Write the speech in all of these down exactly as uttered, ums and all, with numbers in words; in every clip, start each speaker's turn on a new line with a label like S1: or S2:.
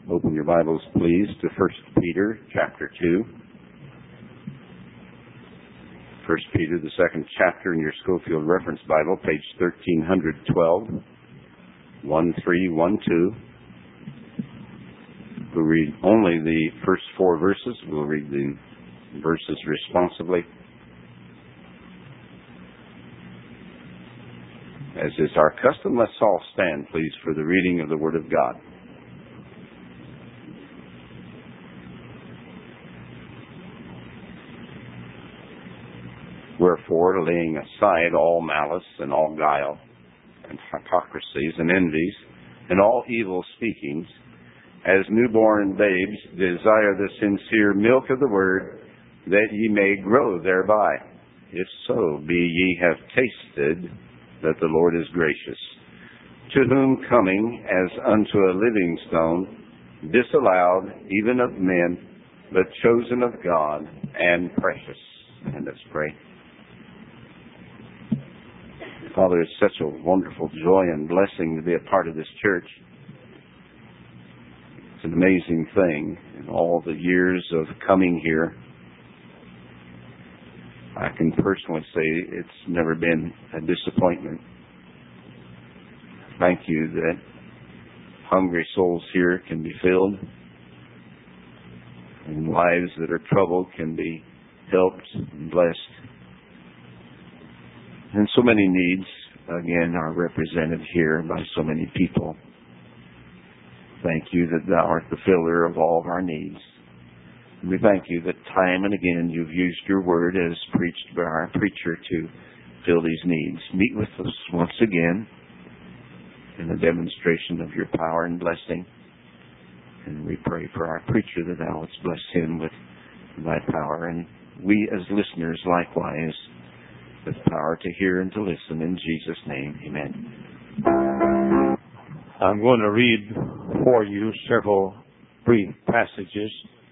S1: Open your Bibles, please, to First Peter chapter two. First Peter, the second chapter in your Schofield Reference Bible, page thirteen twelve, one three one two. We'll read only the first four verses. We'll read the verses responsively. As is our custom, let's all stand, please, for the reading of the Word of God. Wherefore, laying aside all malice and all guile and hypocrisies and envies and all evil speakings, as newborn babes desire the sincere milk of the Word, that ye may grow thereby. If so be ye have tasted that the Lord is gracious, to whom coming as unto a living stone, disallowed even of men, but chosen of God and precious. And let's pray. Father, it's such a wonderful joy and blessing to be a part of this church. It's an amazing thing. In all the years of coming here, I can personally say it's never been a disappointment. Thank you that hungry souls here can be filled, and lives that are troubled can be helped and blessed. And so many needs, again, are represented here by so many people. Thank you that Thou art the filler of all of our needs. And we thank you that time and again you've used your word as preached by our preacher to fill these needs. Meet with us once again in a demonstration of your power and blessing. And we pray for our preacher that Thou wouldst bless him with thy power. And we as listeners likewise with power to hear and to listen. In Jesus' name, amen.
S2: I'm going to read for you several brief passages.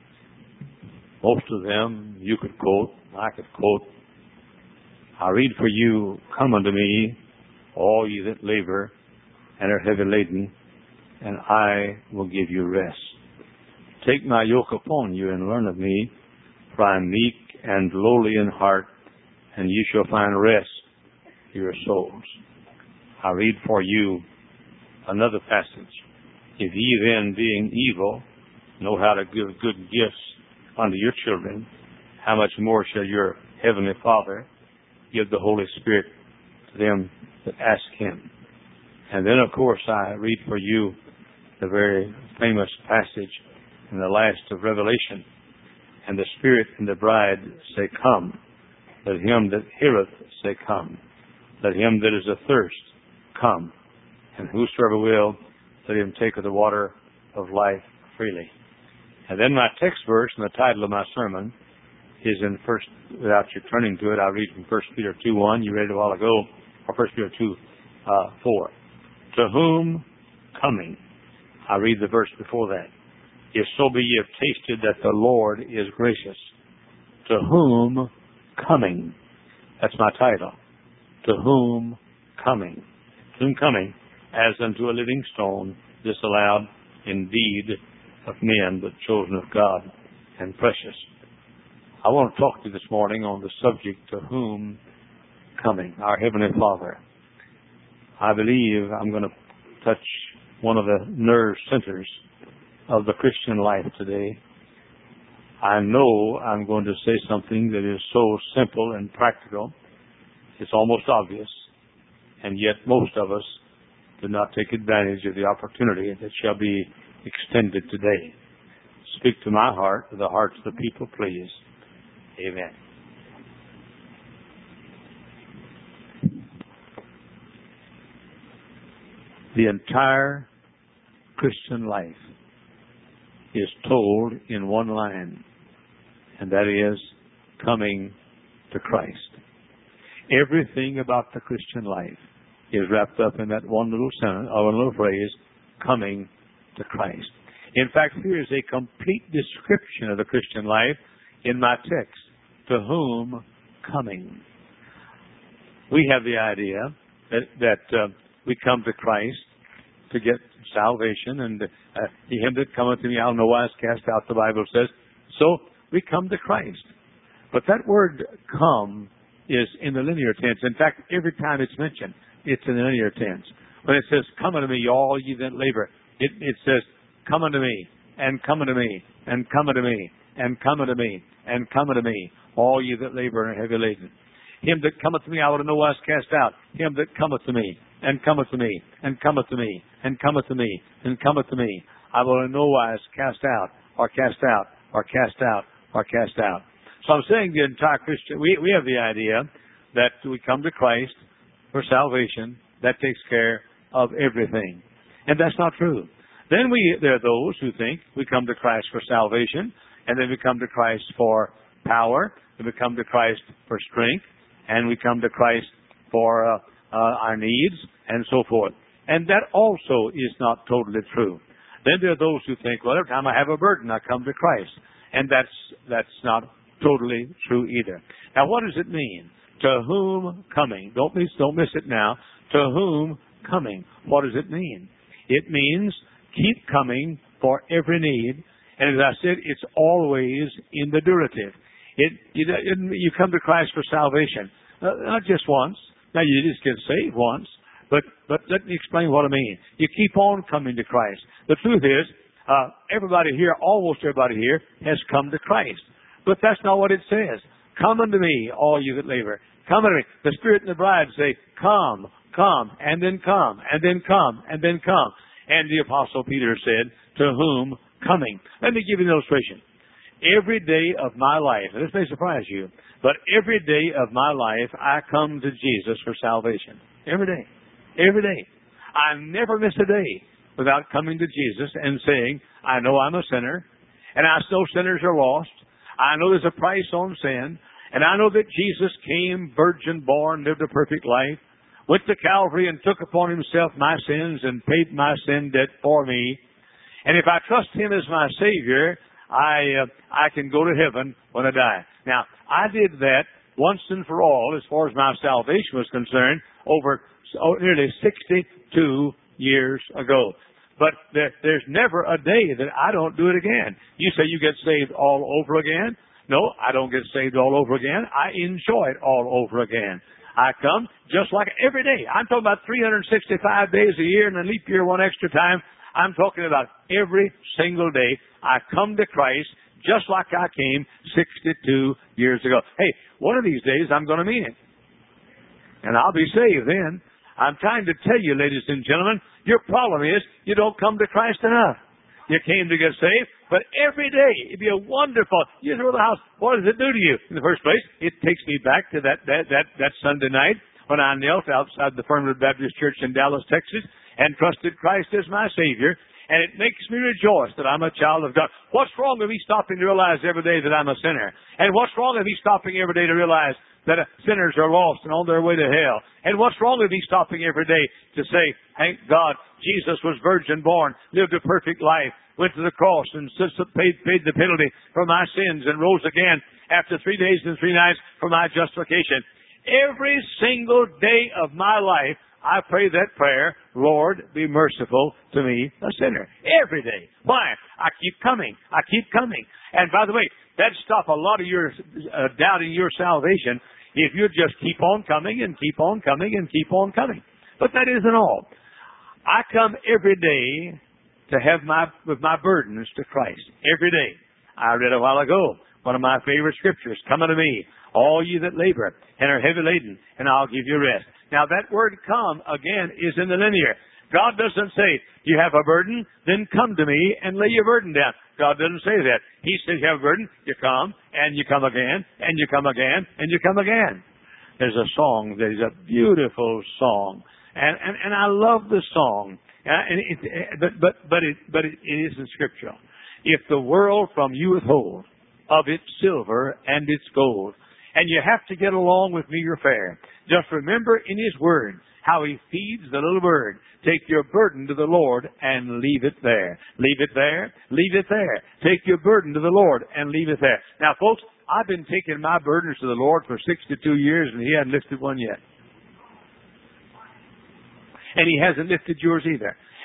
S2: Most of them you could quote, I could quote. I'll read for you, Come unto me, all ye that labor and are heavy laden, and I will give you rest. Take my yoke upon you and learn of me, for I am meek and lowly in heart, and ye shall find rest for your souls. I'll read for you another passage. If ye then, being evil, know how to give good gifts unto your children, how much more shall your heavenly Father give the Holy Spirit to them that ask him? And then, of course, I read for you the very famous passage in the last of Revelation. And the Spirit and the bride say, Come. Let him that heareth say, Come. Let him that is athirst come. And whosoever will, let him take of the water of life freely. And then my text verse and the title of my sermon is in first, without you turning to it, I'll read from First Peter two one. You read it a while ago, or First Peter two four. To whom coming, I read the verse before that. If so be ye have tasted that the Lord is gracious. To whom coming. That's my title. To whom coming. To whom coming, as unto a living stone, disallowed indeed of men, but chosen of God and precious. I want to talk to you this morning on the subject, to whom coming, our Heavenly Father. I believe I'm going to touch one of the nerve centers of the Christian life today. I know I'm going to say something that is so simple and practical, it's almost obvious, and yet most of us do not take advantage of the opportunity that shall be extended today. Speak to my heart, to the hearts of the people, please. Amen. The entire Christian life is told in one line, and that is coming to Christ. Everything about the Christian life is wrapped up in that one little sentence, or one little phrase, coming to Christ. In fact, here is a complete description of the Christian life in my text. To whom coming? We have the idea that, that uh, we come to Christ to get salvation. And uh, him that cometh to me, I'll no wise cast out, the Bible says. So we come to Christ. But that word come is in the linear tense. In fact, every time it's mentioned, it's in the linear tense. When it says, come unto me, all ye that labor, it, it says, come unto me, and come unto me, and come unto me, and come unto me, and come unto me, all ye that labor and are heavy laden. Him that cometh to me, I will in no wise cast out. Him that cometh to me, and cometh to me, and cometh to me, and cometh to me, and cometh to me, I will in no wise cast out, or cast out, or cast out, or cast out. So I'm saying the entire Christian, we, we have the idea that we come to Christ for salvation. That takes care of everything. And that's not true. Then we, there are those who think we come to Christ for salvation, and then we come to Christ for power, and we come to Christ for strength, and we come to Christ for uh, uh, our needs, and so forth. And that also is not totally true. Then there are those who think, well, every time I have a burden, I come to Christ. And that's, that's not totally true either. Now, what does it mean? To whom coming? Don't miss, don't miss it now. To whom coming? What does it mean? It means keep coming for every need. And as I said, it's always in the durative. It, you, you come to Christ for salvation. Uh, not just once. Now, you just get saved once. But, but let me explain what I mean. You keep on coming to Christ. The truth is, uh, everybody here, almost everybody here, has come to Christ. But that's not what it says. Come unto me, all you that labor. Come unto me. The Spirit and the bride say, come, come, and then come, and then come, and then come. And the Apostle Peter said, to whom coming? Let me give you an illustration. Every day of my life, and this may surprise you, but every day of my life, I come to Jesus for salvation. Every day. Every day. I never miss a day without coming to Jesus and saying, I know I'm a sinner, and I know sinners are lost. I know there's a price on sin, and I know that Jesus came virgin born, lived a perfect life, went to Calvary and took upon himself my sins and paid my sin debt for me. And if I trust him as my Savior, I uh, I can go to heaven when I die. Now, I did that once and for all as far as my salvation was concerned over oh, nearly sixty-two years ago. But there, there's never a day that I don't do it again. You say you get saved all over again. No, I don't get saved all over again. I enjoy it all over again. I come just like every day. I'm talking about three hundred sixty-five days a year and a leap year one extra time. I'm talking about every single day I come to Christ just like I came sixty-two years ago. Hey, one of these days I'm going to mean it. And I'll be saved then. I'm trying to tell you, ladies and gentlemen, your problem is you don't come to Christ enough. You came to get saved, but every day it'd be a wonderful. You go to the house. What does it do to you? In the first place, it takes me back to that that that, that Sunday night when I knelt outside the Fernwood Baptist Church in Dallas, Texas, and trusted Christ as my Savior. And it makes me rejoice that I'm a child of God. What's wrong with me stopping to realize every day that I'm a sinner? And what's wrong with me stopping every day to realize that sinners are lost and on their way to hell? And what's wrong with me stopping every day to say, thank God, Jesus was virgin born, lived a perfect life, went to the cross and paid, paid the penalty for my sins and rose again after three days and three nights for my justification. Every single day of my life, I pray that prayer, Lord, be merciful to me, a sinner. Every day. Why? I keep coming. I keep coming. And by the way, that'd stop a lot of your uh, doubting your salvation if you just keep on coming and keep on coming and keep on coming. But that isn't all. I come every day to have my, with my burdens to Christ. Every day. I read a while ago, one of my favorite scriptures, come unto me, all you that labor and are heavy laden, and I'll give you rest. Now that word come, again, is in the linear. God doesn't say, you have a burden, then come to me and lay your burden down. God doesn't say that. He says you have a burden, you come, and you come again, and you come again, and you come again. There's a song, there's a beautiful song. And, and, and I love the song. And it, but, but, but it, but it, it isn't scriptural. If the world from you withhold of its silver and its gold, and you have to get along with meager fare. Just remember in His Word how He feeds the little bird. Take your burden to the Lord and leave it there. Leave it there. Leave it there. Take your burden to the Lord and leave it there. Now, folks, I've been taking my burdens to the Lord for sixty-two years and He hasn't lifted one yet. And He hasn't lifted yours either.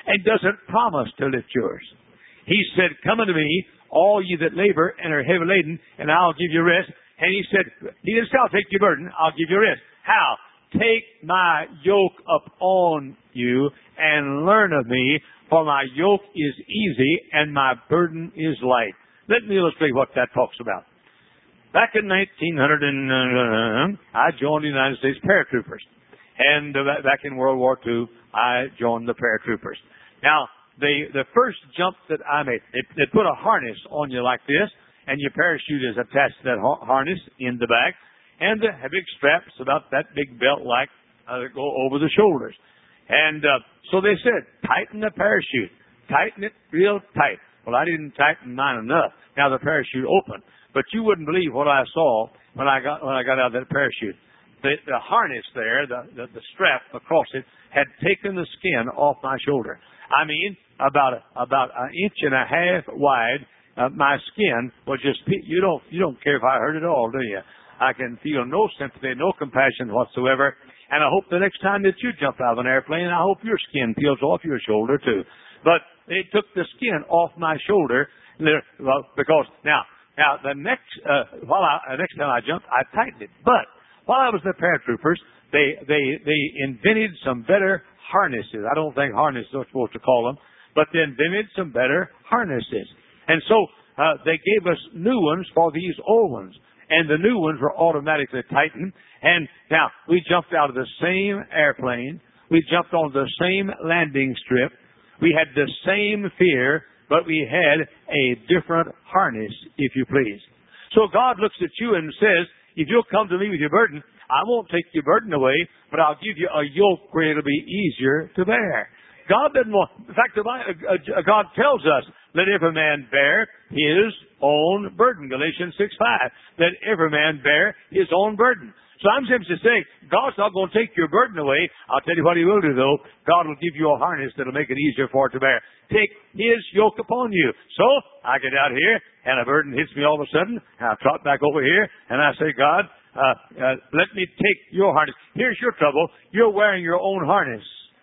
S2: and doesn't promise to lift yours. He said, come unto me, all ye that labor and are heavy laden, and I'll give you rest. And he said, he didn't say, I'll take your burden, I'll give you rest. How? Take my yoke upon you and learn of me, for my yoke is easy and my burden is light. Let me illustrate what that talks about. Back in nineteen hundred, and, uh, I joined the United States Paratroopers. And uh, back in World War Two, I joined the Paratroopers. Now, the, the first jump that I made, they, they put a harness on you like this, and your parachute is attached to that ha- harness in the back, and the big straps about that big belt like uh, that go over the shoulders. And uh, so they said, tighten the parachute. Tighten it real tight. Well, I didn't tighten mine enough. Now the parachute opened. But you wouldn't believe what I saw when I got when I got out of that parachute. The, the harness there, the, the, the strap across it, had taken the skin off my shoulder. I mean, about a, about an inch and a half wide. Uh, my skin was just, you don't, you don't care if I hurt at all, do you? I can feel no sympathy, no compassion whatsoever. And I hope the next time that you jump out of an airplane, I hope your skin peels off your shoulder too. But it took the skin off my shoulder, well, because now, now the next, uh, while I, uh, next time I jumped, I tightened it. But while I was in the paratroopers, they, they, they invented some better harnesses. I don't think harnesses are supposed to call them, but they invented some better harnesses. And so, uh, they gave us new ones for these old ones. And the new ones were automatically tightened. And now, we jumped out of the same airplane. We jumped on the same landing strip. We had the same fear, but we had a different harness, if you please. So God looks at you and says, if you'll come to me with your burden, I won't take your burden away, but I'll give you a yoke where it'll be easier to bear. God doesn't want, in fact, God tells us, let every man bear his own burden. Galatians six five. Let every man bear his own burden. So I'm simply saying, God's not going to take your burden away. I'll tell you what He will do, though. God will give you a harness that'll make it easier for it to bear. Take His yoke upon you. So I get out here, and a burden hits me all of a sudden, and I trot back over here, and I say, God, uh, uh, let me take your harness. Here's your trouble. You're wearing your own harness.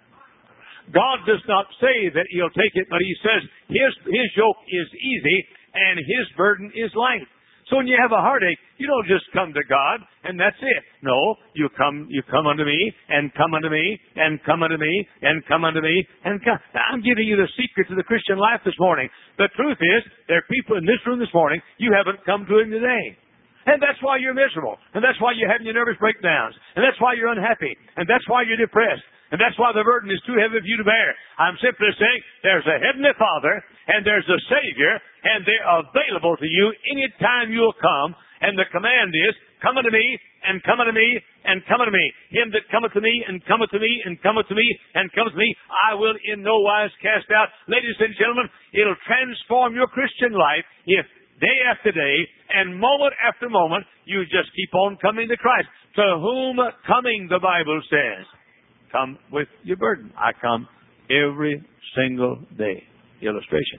S2: God does not say that He'll take it, but He says His, His yoke is easy and His burden is light. So when you have a heartache, you don't just come to God and that's it. No, you come, you come unto me and come unto me and come unto me and come unto me and come. Now, I'm giving you the secret to the Christian life this morning. The truth is, there are people in this room this morning, you haven't come to Him today. And that's why you're miserable. And that's why you're having your nervous breakdowns. And that's why you're unhappy. And that's why you're depressed. And that's why the burden is too heavy for you to bear. I'm simply saying there's a Heavenly Father and there's a Savior and they're available to you anytime you'll come. And the command is, come unto me and come unto me and come unto me. Him that cometh to me and cometh to me and cometh to me and cometh to me, I will in no wise cast out. Ladies and gentlemen, it'll transform your Christian life if day after day and moment after moment you just keep on coming to Christ. To whom coming, the Bible says, come with your burden. I come every single day. Illustration.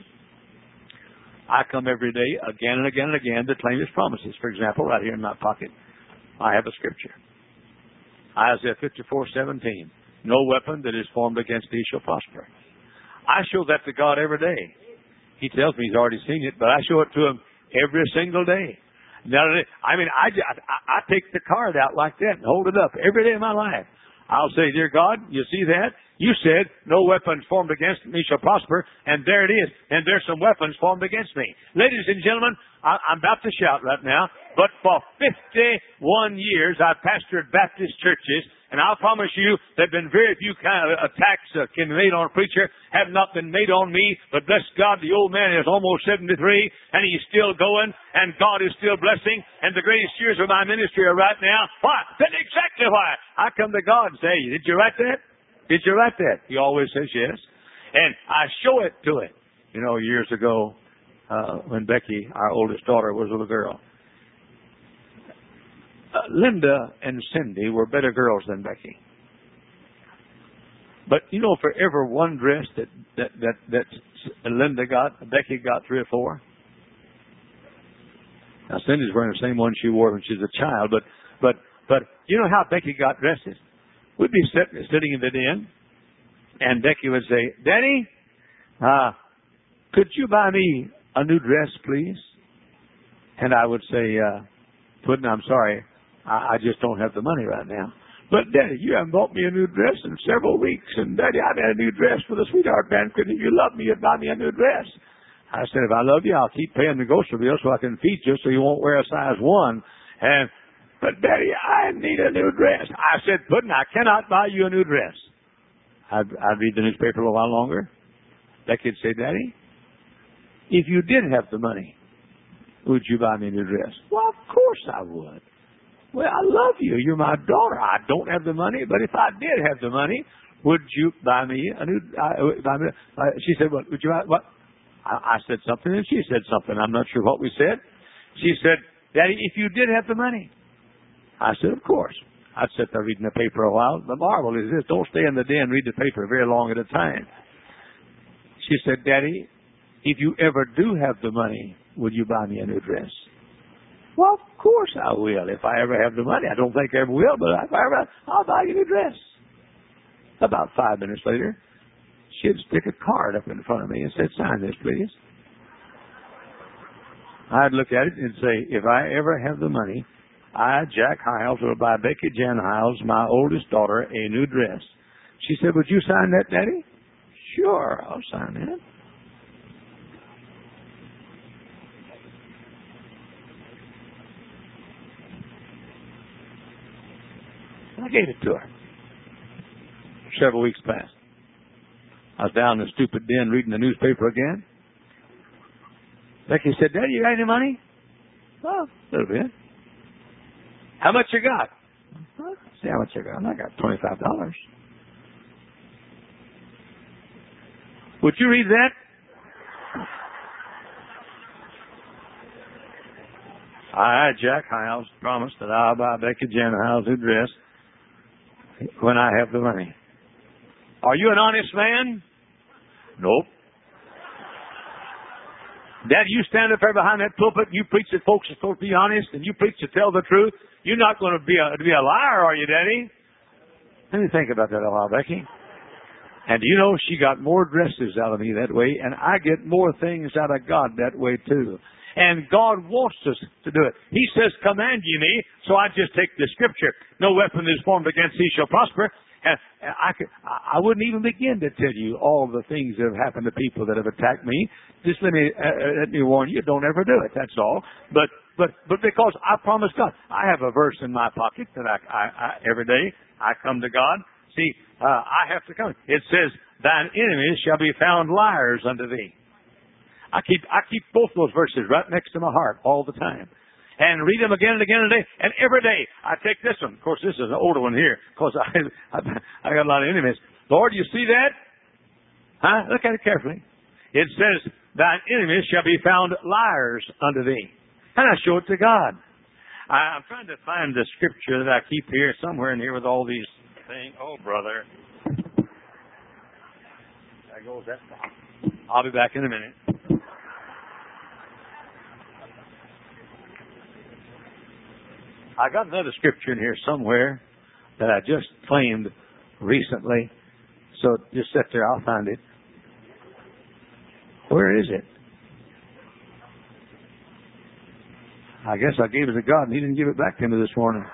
S2: I come every day again and again and again to claim His promises. For example, right here in my pocket, I have a scripture. Isaiah fifty-four seventeen. No weapon that is formed against thee shall prosper. I show that to God every day. He tells me He's already seen it, but I show it to Him every single day. Now, I mean, I, I, I take the card out like that and hold it up every day of my life. I'll say, dear God, you see that? You said, no weapons formed against me shall prosper, and there it is. And there's some weapons formed against me. Ladies and gentlemen, I, I'm about to shout right now, but for fifty-one years I've pastored Baptist churches, and I'll promise you there have been very few kind of attacks uh, can be made on a preacher, have not been made on me, but bless God, the old man is almost seventy-three, and he's still going, and God is still blessing, and the greatest years of my ministry are right now. Why? That's exactly why. I come to God and say, did you write that? Did you write that? He always says yes. And I show it to him. You know, years ago, uh, when Becky, our oldest daughter, was a little girl, uh, Linda and Cindy were better girls than Becky. But, you know, for every one dress that, that, that, that Linda got, Becky got three or four. Now, Cindy's wearing the same one she wore when she was a child, but, but, but, you know how Becky got dresses? We'd be sitting, sitting in the den, and Becky would say, Daddy, uh, could you buy me a new dress, please? And I would say, uh, Puddin', I'm sorry, I, I just don't have the money right now. But, Daddy, you haven't bought me a new dress in several weeks. And, Daddy, I've had a new dress for the sweetheart banquet. If you love me, you'd buy me a new dress. I said, if I love you, I'll keep paying the grocery bill so I can feed you so you won't wear a size one. And, but, Daddy, I need a new dress. I said, Puddin', I cannot buy you a new dress. I'd, I'd read the newspaper a while longer. Becky'd say, Daddy, if you did have the money, would you buy me a new dress? Well, of course I would. Well, I love you. You're my daughter. I don't have the money, but if I did have the money, would you buy me a new? Uh, buy me, uh, she said, "What would you buy?" What? I, I said something, and she said something. I'm not sure what we said. She said, "Daddy, if you did have the money," I said, "Of course." I'd sit there reading the paper a while. The marvel is this: don't stay in the den and read the paper very long at a time. She said, "Daddy, if you ever do have the money, would you buy me a new dress?" Well, of course I will. If I ever have the money. I don't think I ever will, but if I ever, I'll buy you a new dress. About five minutes later, she'd stick a card up in front of me and said, "Sign this, please." I'd look at it and say, if I ever have the money, I, Jack Hiles, will buy Becky Jan Hiles, my oldest daughter, a new dress. She said, "Would you sign that, Daddy?" "Sure, I'll sign that." I gave it to her. Several weeks passed. I was down in the stupid den reading the newspaper again. Becky said, "Daddy, you got any money?" "Oh, a little bit." "How much you got?" "Well, see how much I got. I got twenty-five dollars. Would you read that? I, Jack Hiles, promise that I'll buy Becky Jan Hiles a dress when I have the money. Are you an honest man? Nope. Dad, you stand up there behind that pulpit and you preach that folks are supposed to be honest and you preach to tell the truth. You're not going to be a, to be a liar, are you, Daddy? Let me think about that a while, Becky. And do you know, she got more dresses out of me that way, and I get more things out of God that way too. And God wants us to do it. He says, "Command ye me," so I just take the scripture. No weapon is formed against thee shall prosper. And I, could, I wouldn't even begin to tell you all the things that have happened to people that have attacked me. Just let me uh, let me warn you: don't ever do it. That's all. But but but because I promised God, I have a verse in my pocket that I, I, I every day I come to God. See, uh, I have to come. It says, "Thine enemies shall be found liars unto thee." I keep I keep both those verses right next to my heart all the time. And read them again and again and, day, and every day I take this one. Of course, this is an older one here because I, I I got a lot of enemies. Lord, you see that? Huh? Look at it carefully. It says, "Thine enemies shall be found liars unto thee." And I show it to God. I, I'm trying to find the scripture that I keep here somewhere in here with all these things. Oh, brother. There goes that. I'll be back in a minute. I got another scripture in here somewhere that I just claimed recently. So just sit there, I'll find it. Where is it? I guess I gave it to God and He didn't give it back to me this morning.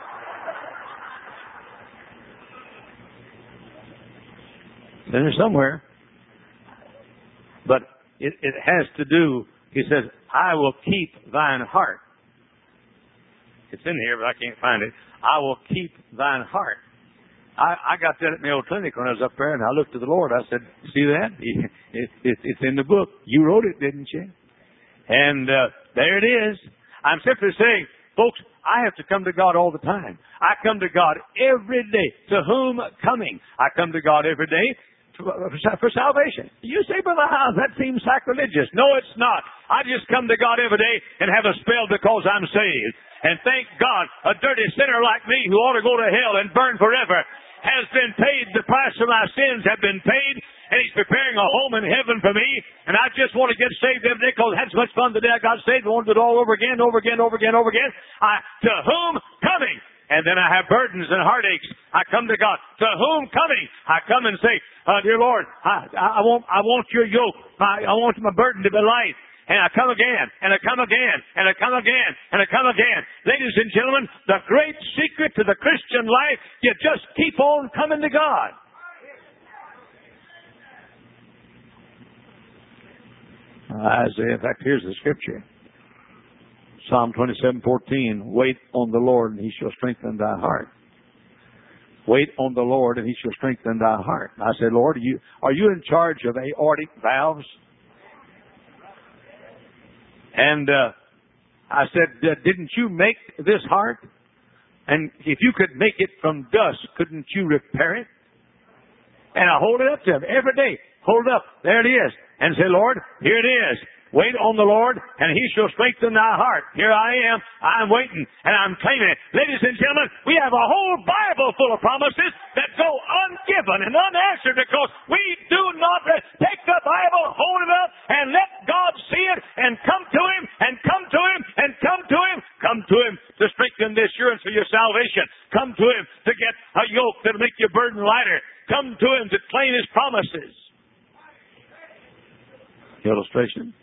S2: It's in there somewhere. But it, it has to do, He says, "I will keep thine heart." It's in here, but I can't find it. "I will keep thine heart." I, I got that at my old clinic when I was up there, and I looked to the Lord. I said, "See that? It, it, it's in the book. You wrote it, didn't you?" And uh, there it is. I'm simply saying, folks, I have to come to God all the time. I come to God every day. To whom coming? I come to God every day for salvation. You say, "Brother Hiles, that seems sacrilegious." No, it's not. I just come to God every day and have a spell because I'm saved. And thank God, a dirty sinner like me who ought to go to hell and burn forever has been paid. The price for my sins have been paid, and He's preparing a home in heaven for me. And I just want to get saved every day because I had so much fun the day I got saved. I want to do it all over again, over again, over again, over again. I, to whom coming? And then I have burdens and heartaches. I come to God. To whom coming? I come and say, uh, dear Lord, I, I want, I want your yoke. I, I want my burden to be light. And I come again, and I come again, and I come again, and I come again. Ladies and gentlemen, the great secret to the Christian life, you just keep on coming to God. Isaiah, in fact, here's the scripture. Psalm twenty-seven fourteen, wait on the Lord, and He shall strengthen thy heart. Wait on the Lord, and He shall strengthen thy heart. I said, Lord, are you, are you in charge of aortic valves? And uh, I said, didn't you make this heart? And if you could make it from dust, couldn't you repair it? And I hold it up to Him every day. Hold it up. There it is. And say, Lord, here it is. Wait on the Lord, and He shall strengthen thy heart. Here I am. I'm waiting, and I'm claiming it. Ladies and gentlemen, we have a whole Bible full of promises that go ungiven and unanswered because we do not take the Bible, hold it up, and let God see it, and come to Him, and come to Him, and come to Him. Come to Him to strengthen the assurance of your salvation. Come to Him to get a yoke that will make your burden lighter. Come to Him to claim His promises. Illustration.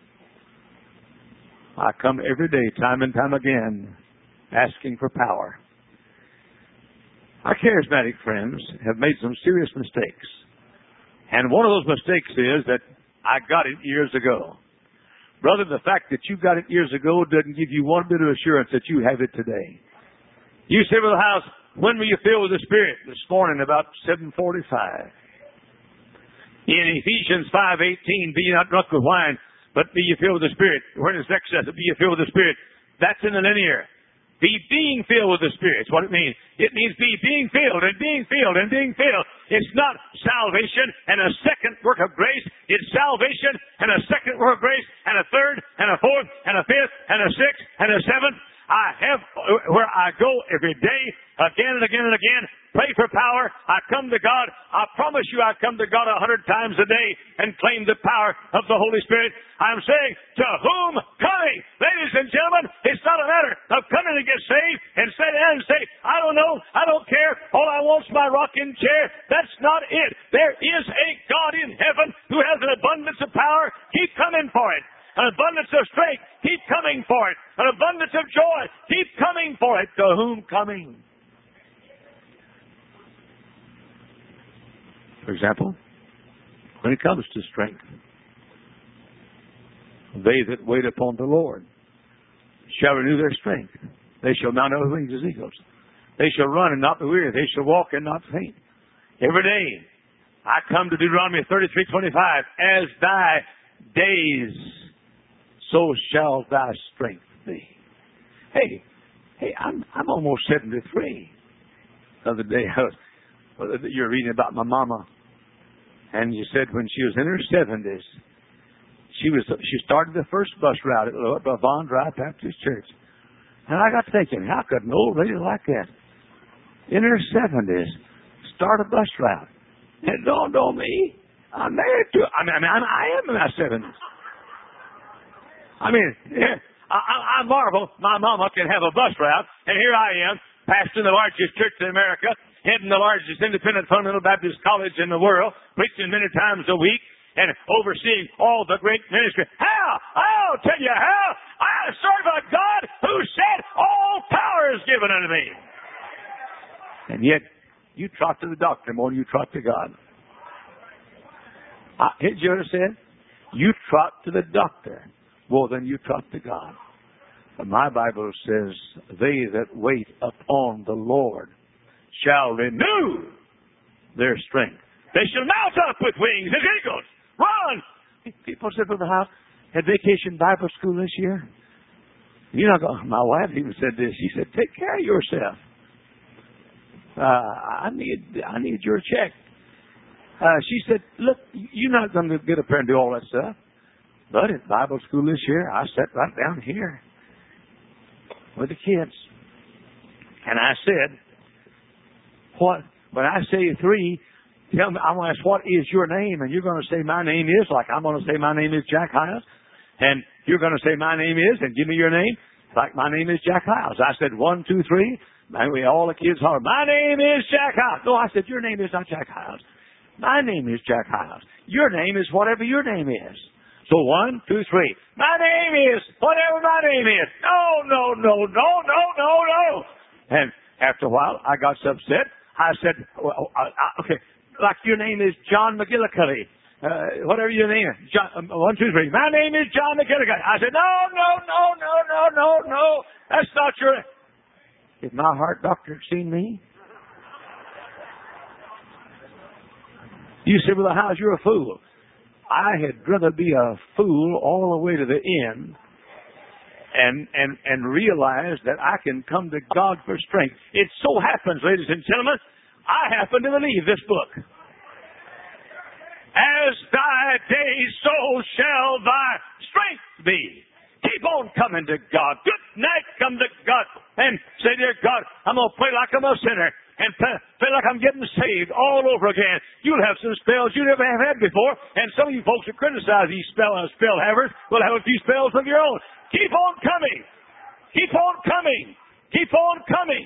S2: I come every day, time and time again, asking for power. Our charismatic friends have made some serious mistakes. And one of those mistakes is that I got it years ago. Brother, the fact that you got it years ago doesn't give you one bit of assurance that you have it today. You say, Brother House, when were you filled with the Spirit? This morning about seven forty-five. In Ephesians five eighteen, be not drunk with wine, but be ye filled with the Spirit. Where does next says, be ye filled with the Spirit? That's in the linear. Be being filled with the Spirit. That's what it means. It means be being filled and being filled and being filled. It's not salvation and a second work of grace. It's salvation and a second work of grace and a third and a fourth and a fifth and a sixth and a seventh. I have where I go every day, again and again and again, pray for power. I come to God. I promise you I come to God a hundred times a day and claim the power of the Holy Spirit. I'm saying, to whom coming? Ladies and gentlemen, it's not a matter of coming to get saved and sit down and say, I don't know, I don't care, all I want's my rocking chair. That's not it. There is a God in heaven who has an abundance of power. Keep coming for it. An abundance of strength, keep coming for it. An abundance of joy, keep coming for it. To whom coming? For example, when it comes to strength, they that wait upon the Lord shall renew their strength. They shall mount up with wings as eagles. They shall run and not be weary. They shall walk and not faint. Every day, I come to Deuteronomy thirty-three twenty-five. As thy days, so shall thy strength be. Hey, hey, I'm I'm almost seventy-three. The other day, I was, you were reading about my mama, and you said when she was in her seventies, she was she started the first bus route at Bavon Drive Baptist Church, and I got thinking, how could an old lady like that, in her seventies, start a bus route? And it dawned on me, I'm married to. I mean, I, mean, I am in my seventies. I mean, I, I marvel my mama can have a bus route, and here I am, pastoring the largest church in America, heading the largest independent fundamental Baptist college in the world, preaching many times a week, and overseeing all the great ministry. How? I'll tell you how. I serve a God who said, all power is given unto me. And yet, you trot to the doctor more than you trot to God. Uh, did you understand? You trot to the doctor more than you trust to God. But my Bible says, they that wait upon the Lord shall renew their strength. They shall mount up with wings as eagles. Run! People said, Brother House, had Vacation Bible School this year? You know, my wife even said this. She said, take care of yourself. Uh, I need I need your check. Uh, she said, look, you're not going to get up there and do all that stuff. But at Bible school this year, I sat right down here with the kids. And I said, what, when I say three, tell me, I want to ask, what is your name? And you're going to say, my name is, like I'm going to say, my name is Jack Hiles. And you're going to say, my name is, and give me your name, like my name is Jack Hiles. I said, one, two, three. And we all the kids holler, my name is Jack Hyles. No, I said, your name is not Jack Hyles. My name is Jack Hyles. Your name is whatever your name is. So one, two, three. My name is whatever my name is. No, no, no, no, no, no, no. And after a while, I got so upset. I said, well, uh, uh, okay, like your name is John McGillicuddy. Uh, whatever your name is. John, um, one, two, three. My name is John McGillicuddy. I said, no, no, no, no, no, no, no. That's not your... If my heart doctor had seen me, you said, well, how's you're a fool? I had rather be a fool all the way to the end and, and, and realize that I can come to God for strength. It so happens, ladies and gentlemen, I happen to believe this book. As thy days, so shall thy strength be. Keep on coming to God. Good night, come to God. And say, dear God, I'm going to pray like I'm a sinner and feel like I'm getting saved all over again. You'll have some spells you never have had before. And some of you folks who criticize these spell, uh, spell havers will have a few spells of your own. Keep on coming. Keep on coming. Keep on coming.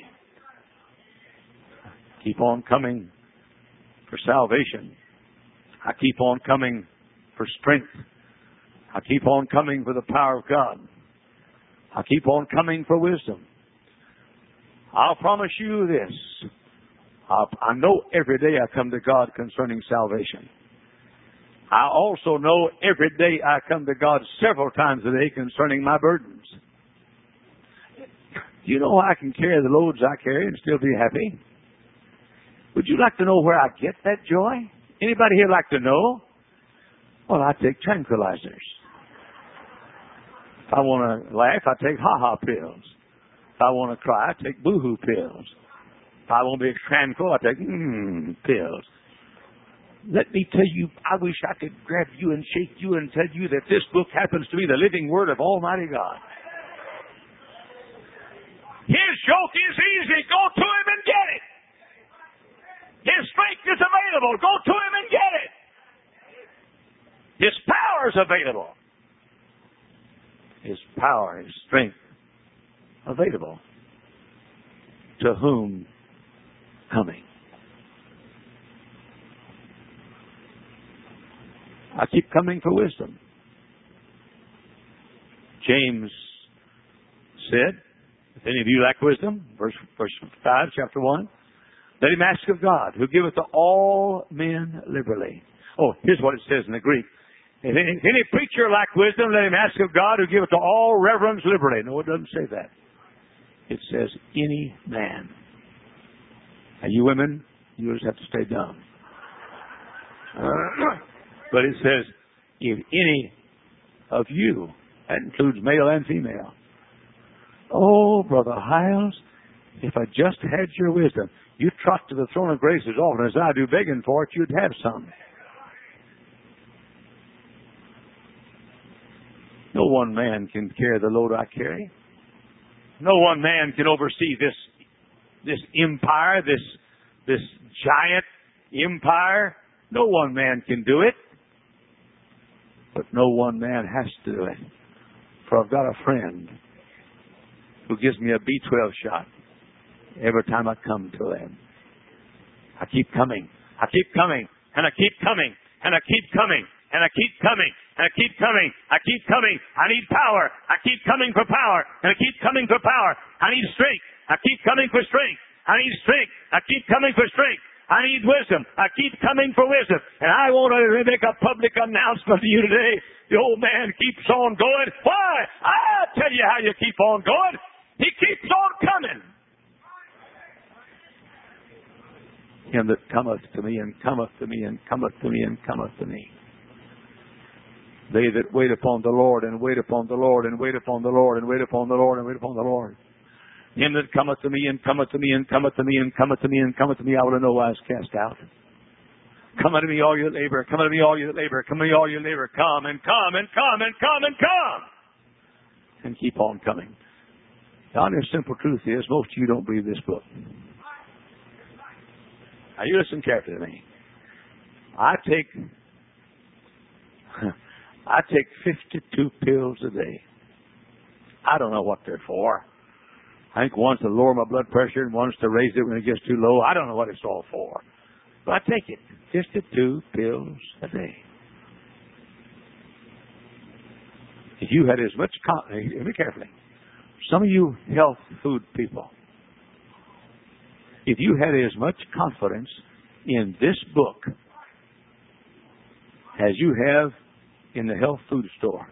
S2: Keep on coming for salvation. I keep on coming for strength. I keep on coming for the power of God. I keep on coming for wisdom. I'll promise you this. I'll, I know every day I come to God concerning salvation. I also know every day I come to God several times a day concerning my burdens. Do you know I can carry the loads I carry and still be happy? Would you like to know where I get that joy? Anybody here like to know? Well, I take tranquilizers. If I want to laugh, I take ha-ha pills. If I want to cry, I take boo-hoo pills. If I want to be tranquil, I take mmm pills. Let me tell you, I wish I could grab you and shake you and tell you that this book happens to be the living word of Almighty God. His yoke is easy. Go to him and get it. His strength is available. Go to him and get it. His power is available. His power, His strength available. To whom coming? I keep coming for wisdom. James said, if any of you lack wisdom, verse, verse five, chapter one, let him ask of God, who giveth to all men liberally. Oh, here's what it says in the Greek. If any, if any preacher lack wisdom, let him ask of God, who giveth to all reverence liberally. No, it doesn't say that. It says any man. And you women, you just have to stay dumb. Uh, but it says, if any of you, that includes male and female. Oh, Brother Hyles, if I just had your wisdom, you trot to the throne of grace as often as I do begging for it, you'd have some. No one man can carry the load I carry. No one man can oversee this, this empire, this, this giant empire. No one man can do it. But no one man has to do it. For I've got a friend who gives me a B twelve shot every time I come to him. I keep coming. I keep coming. And I keep coming. And I keep coming. And I keep coming. And I keep coming. I keep coming. I need power. I keep coming for power. And I keep coming for power. I need strength. I keep coming for strength. I need strength. I keep coming for strength. I need wisdom. I keep coming for wisdom. And I want to make a public announcement to you today. The old man keeps on going. Why? I'll tell you how you keep on going. He keeps on coming. Him that cometh to me and cometh to me and cometh to me and cometh to me. They that wait upon the Lord and wait upon the Lord and wait upon the Lord and wait upon the Lord and wait upon the Lord. Him that cometh to me and cometh to me and cometh to me and cometh to me and cometh to me, I will in no wise cast out. Come unto me all you that labor, come unto me all you that labor, come unto me all you that labor, come and come and come and come and come. And keep on coming. The honest simple truth is, most of you don't believe this book. Now you listen carefully to me. I take, I take fifty-two pills a day. I don't know what they're for. I think one's to lower my blood pressure and one's to raise it when it gets too low. I don't know what it's all for. But I take it. Just the two pills a day. If you had as much, con- hear me carefully. Some of you health food people, if you had as much confidence in this book as you have in the health food store,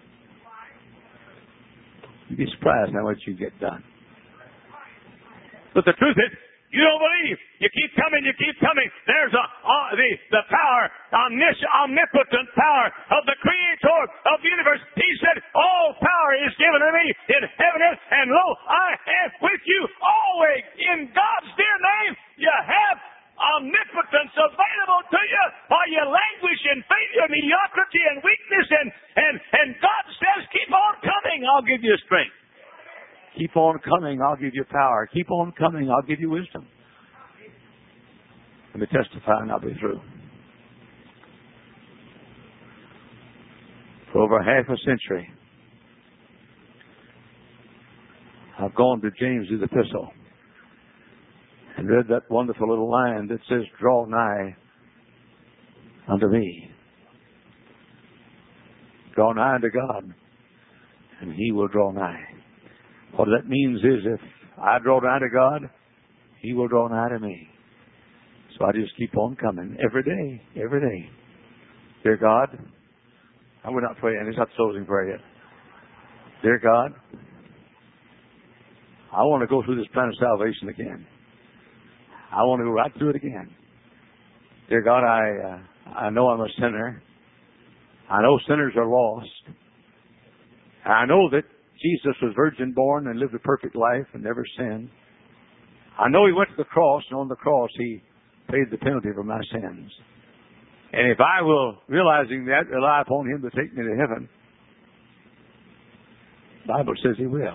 S2: you'd be surprised how much you get done. But the truth is, you don't believe. You keep coming, you keep coming. There's a, uh, the, the power, omnis- omnipotent power of the Creator of the universe. He said, all power is given to me in heaven, and lo, I am with you always. In God's dear name, you have omnipotence available to you while you languish in failure, mediocrity, and weakness. And, and, and God says, keep on coming, I'll give you strength. Keep on coming, I'll give you power. Keep on coming, I'll give you wisdom. Let me testify and I'll be through. For over half a century, I've gone to James's epistle and read that wonderful little line that says, draw nigh unto me. Draw nigh unto God, and He will draw nigh. What that means is if I draw nigh to God, He will draw nigh to me. So I just keep on coming every day, every day. Dear God, and we're not praying, it's not closing prayer yet. Dear God, I want to go through this plan of salvation again. I want to go right through it again. Dear God, I uh, I know I'm a sinner. I know sinners are lost. I know that Jesus was virgin born and lived a perfect life and never sinned. I know He went to the cross, and on the cross He paid the penalty for my sins. And if I will, realizing that, rely upon Him to take me to heaven, the Bible says He will.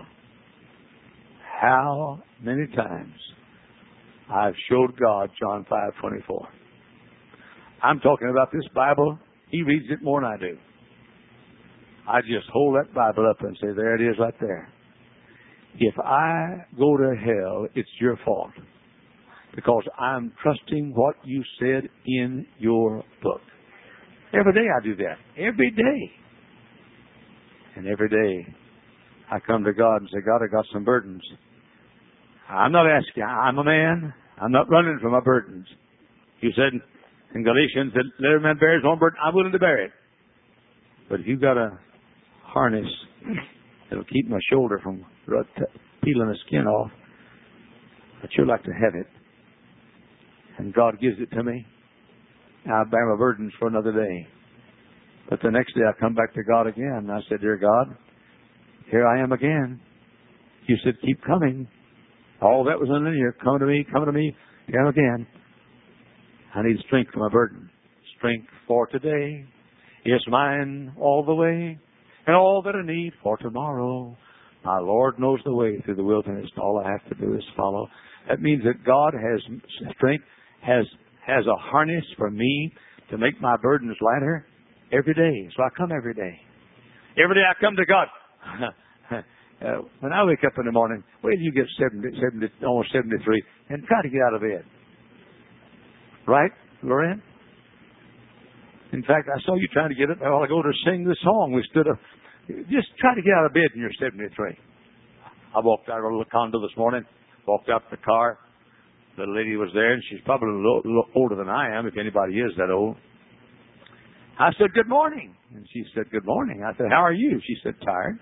S2: How many times I've showed God John five twenty-four. I'm talking about this Bible. He reads it more than I do. I just hold that Bible up and say, there it is right there. If I go to hell, it's your fault. Because I'm trusting what you said in your book. Every day I do that. Every day. And every day I come to God and say, God, I got some burdens. I'm not asking. I'm a man. I'm not running from my burdens. You said in Galatians that let every man bear his own burden. I'm willing to bear it. But if you've got a harness that'll keep my shoulder from peeling the skin off, I'd sure like to have it. And God gives it to me. I bear my burdens for another day. But the next day I come back to God again. And I said, dear God, here I am again. You said, keep coming. All that was unlinear. Come to me, come to me. Here I am again. I need strength for my burden. Strength for today is mine all the way. And all that I need for tomorrow. My Lord knows the way through the wilderness. All I have to do is follow. That means that God has strength, has has a harness for me to make my burdens lighter every day. So I come every day. Every day I come to God. uh, when I wake up in the morning, wait till you get seventy, seventy, almost seventy-three, and try to get out of bed. Right, Lorraine? In fact, I saw you trying to get up a while ago to sing the song. We stood up. Just try to get out of bed when you're seventy-three. I walked out of the condo this morning, walked out to the car. The lady was there, and she's probably a little, little older than I am, if anybody is that old. I said, good morning. And she said, good morning. I said, how are you? She said, tired.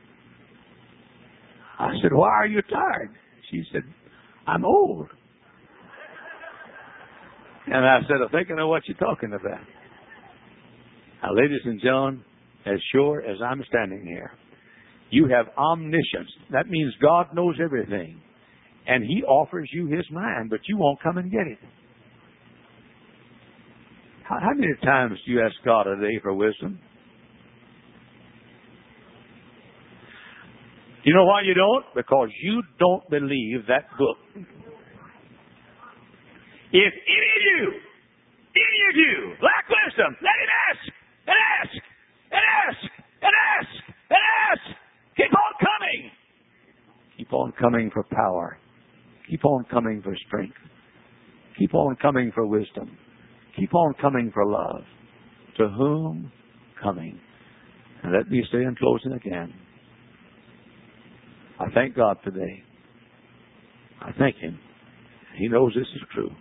S2: I said, why are you tired? She said, I'm old. And I said, I think I know what you're talking about. Now, ladies and gentlemen, as sure as I'm standing here, you have omniscience. That means God knows everything. And He offers you His mind, but you won't come and get it. How, how many times do you ask God a day for wisdom? You know why you don't? Because you don't believe that book. If any of you, any of you lack wisdom, let him ask, and ask, and ask, and ask, and ask. Keep on coming. Keep on coming for power. Keep on coming for strength. Keep on coming for wisdom. Keep on coming for love. To whom coming? And let me say in closing again, I thank God today. I thank Him. He knows this is true.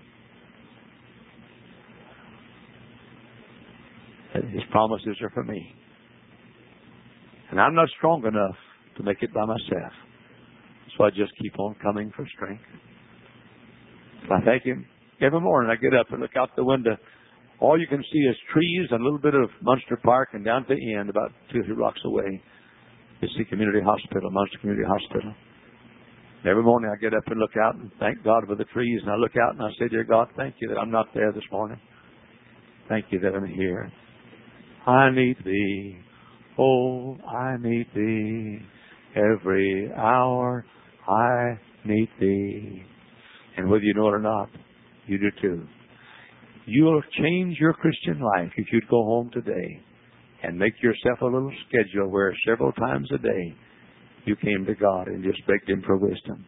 S2: That His promises are for me. And I'm not strong enough to make it by myself. So I just keep on coming for strength. So I thank Him. Every morning I get up and look out the window. All you can see is trees and a little bit of Munster Park, and down at the end, about two or three blocks away, is the community hospital, Munster Community Hospital. And every morning I get up and look out and thank God for the trees, and I look out and I say, dear God, thank you that I'm not there this morning. Thank you that I'm here. I need Thee. Oh, I need Thee. Every hour I need Thee. And whether you know it or not, you do too. You'll change your Christian life if you'd go home today and make yourself a little schedule where several times a day you came to God and just begged Him for wisdom.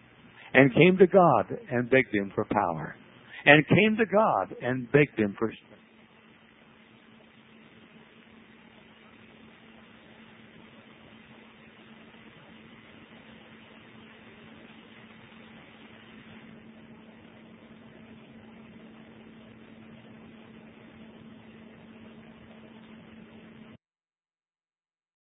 S2: And came to God and begged Him for power. And came to God and begged Him for strength.